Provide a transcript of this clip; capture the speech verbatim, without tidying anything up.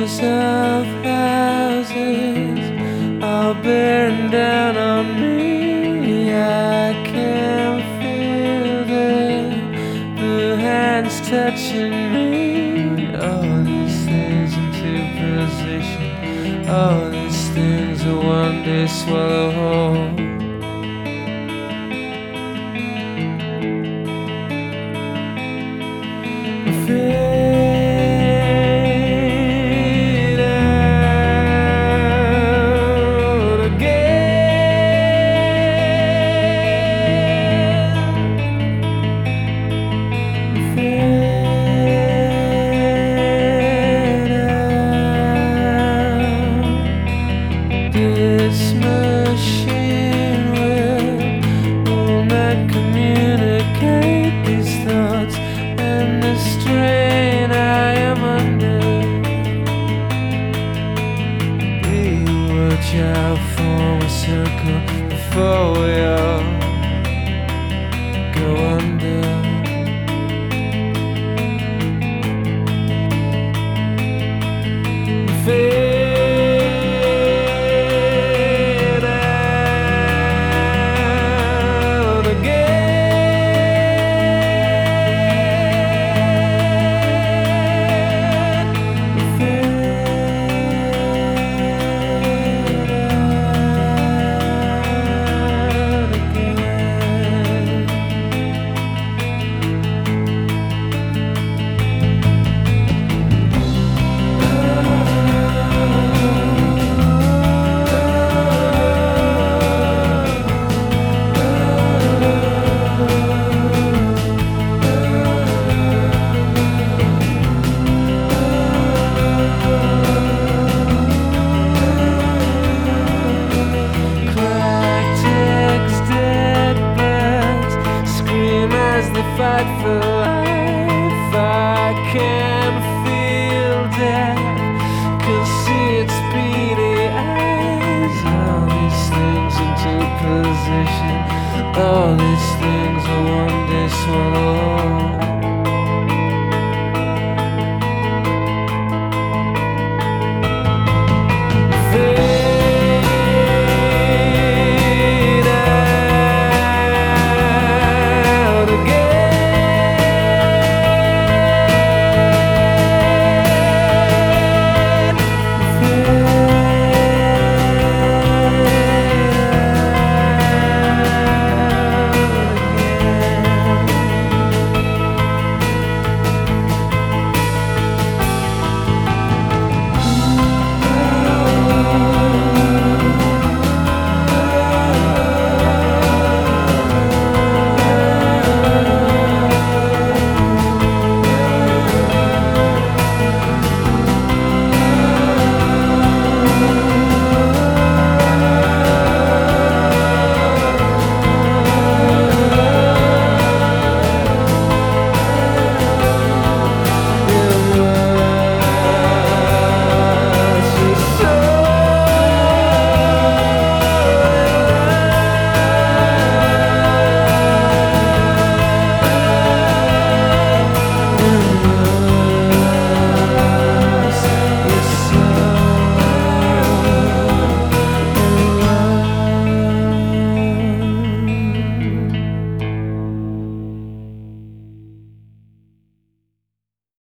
Rows of houses all bearing down on me. I can feel them, the hands touching me. All these things into position, all these things are one day swallow whole. This machine will, will not communicate these thoughts and the strain I am under. We watch out, form a circle before we all go under. Fight for life, I can feel death, can see its beady eyes. All these things into position, all these things are one day swallowed.